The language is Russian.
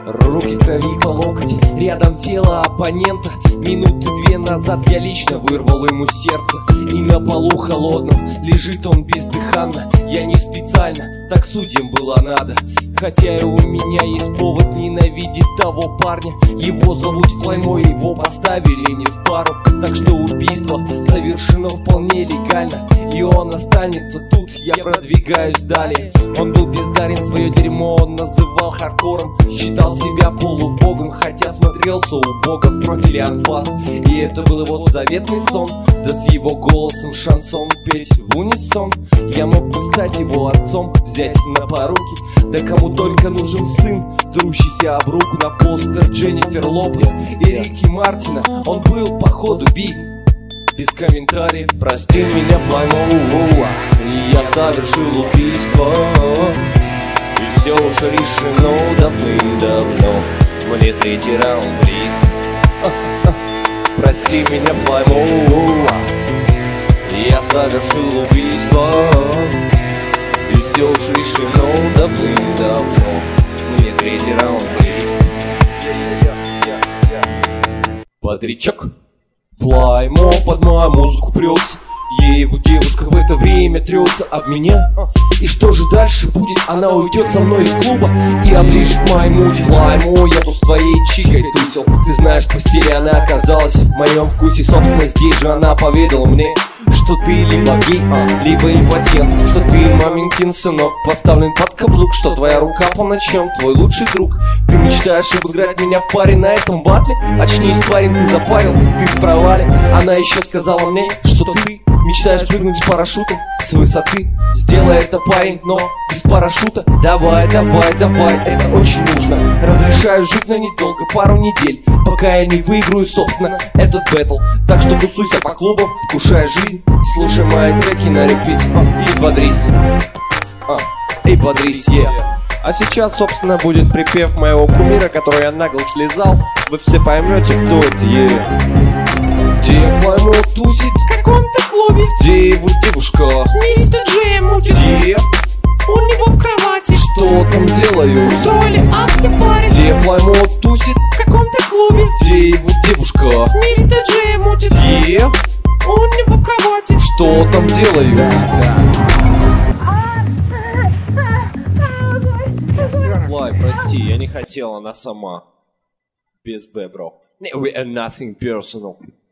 Руки в крови по локоть, рядом тело оппонента. Минуты две назад я лично вырвал ему сердце. И на полу холодном лежит он бездыханно. Я не специально, так судьям было надо. Хотя и у меня есть повод ненавидеть того парня. Его зовут Флаймо, его поставили не в пару. Так что убийство совершено вполне легально, и он останется тут, я продвигаюсь далее. Он был бездарен, свое дерьмо он называл хардкором. Считал себя полубогом, хотя смотрелся убого в профиле анфас. И это был его заветный сон, да с его голосом шансон петь в унисон. Я мог бы стать его отцом, взять на поруки. Да кому только нужен сын, трущийся об руку на постер Дженнифер Лопес и Рики Мартина. Он был походу би. Без комментариев, прости меня, Флаймо, я совершил убийство. И все уже решено давным-давно. Мне третий раунд близко. Прости меня, Флаймо, я совершил убийство. И все уже решено давным-давно. Мне третий раунд близко. Бодрячок. Флаймо под мою музыку прется. Его девушка в это время трется об меня. И что же дальше будет? Она уйдет со мной из клуба и оближет мои муди. Флаймо, я тут с твоей чикой тусил. Ты знаешь, в постели она оказалась в моем вкусе. Собственно, здесь же она поведала мне, что ты либо гей, либо импотент. Что ты маменькин сынок, поставлен под каблук. Что твоя рука по ночам твой лучший друг. Ты мечтаешь обыграть меня в паре на этом батле? Очнись, парень, ты запарил, ты в провале. Она еще сказала мне, что ты мечтаешь прыгнуть с парашютом с высоты. Сделай это, парень, но без парашюта. Давай, давай, давай, это очень нужно. Разрешаю жить на недолго, пару недель, пока я не выиграю, собственно, этот бэтл. Так что тусуйся по клубам, вкушай жизнь, слушай мои треки на репит, и бодрись, и бодрись, А сейчас, собственно, будет припев моего кумира, который я нагло слезал. Вы все поймете, кто это, Где Флаймо тусит? В каком-то клубе. Где его девушка? С мистер Джеем мутит. Где? У него в кровати. Что там делают? Устроили автопарень. Где Флаймо тусит? В каком-то клубе. Где его девушка? С мистер Джеем мутит. Где? У него в кровати. Что там делают? Флай, прости, я не хотел, она сама. Без Б, бро. We are nothing personal.